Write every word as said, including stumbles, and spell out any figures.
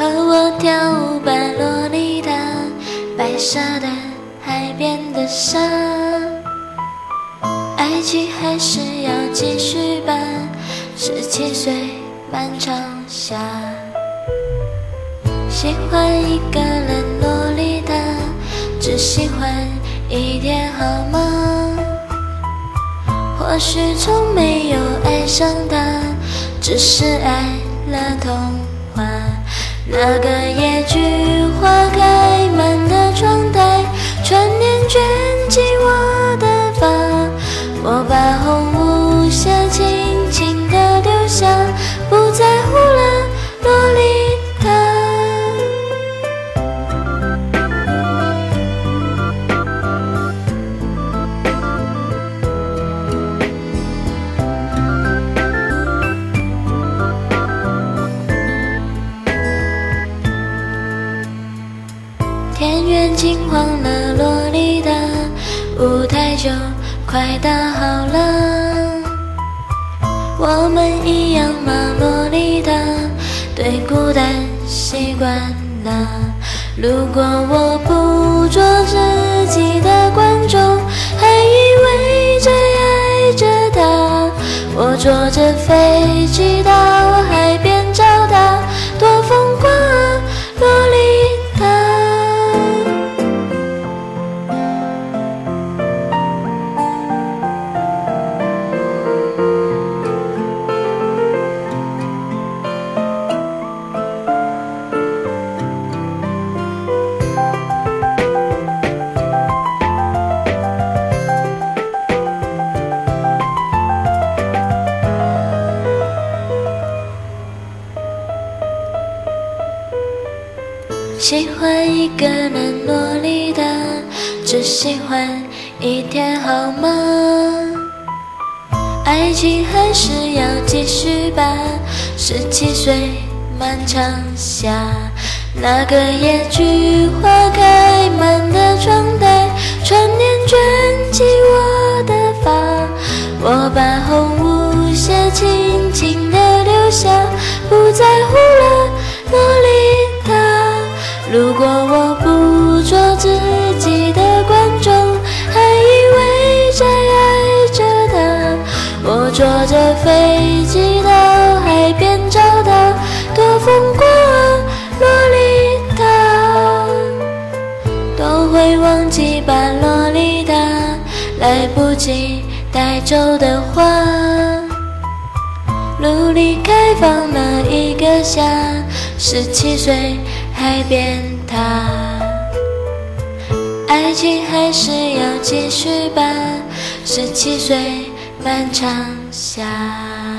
和我跳舞吧，洛丽塔，白沙的海边的沙，爱情还是要继续吧，十七岁漫长夏。喜欢一个人，洛丽塔，只喜欢一天好吗？或许从没有爱上他，只是爱了童话。那个野菊花开满了窗台，春天卷起我的发，我把红舞鞋轻轻地丢下，不在乎了，洛丽塔。田园金黄了，洛丽塔，舞台就快搭好了。我们一样吗，洛丽塔，对孤单习惯了。如果我不做自己的观众，还以为在爱着他，我坐着飞机到海边找他，多疯狂啊，洛丽塔。喜欢一个人，洛丽塔，只喜欢一天好吗？爱情还是要继续吧，十七岁漫长夏。那个野菊花开满了窗台，春天卷起我的发，我把红舞鞋轻轻地留下，不在乎了，洛丽塔。如果我不做自己的观众，还以为在爱着他，我坐着飞机到海边找他，多疯狂啊，洛丽塔。都会忘记吧，洛丽塔，来不及带走的花，努力开放了一个夏，十七岁海边塔，爱情还是要继续吧，十七岁漫长夏。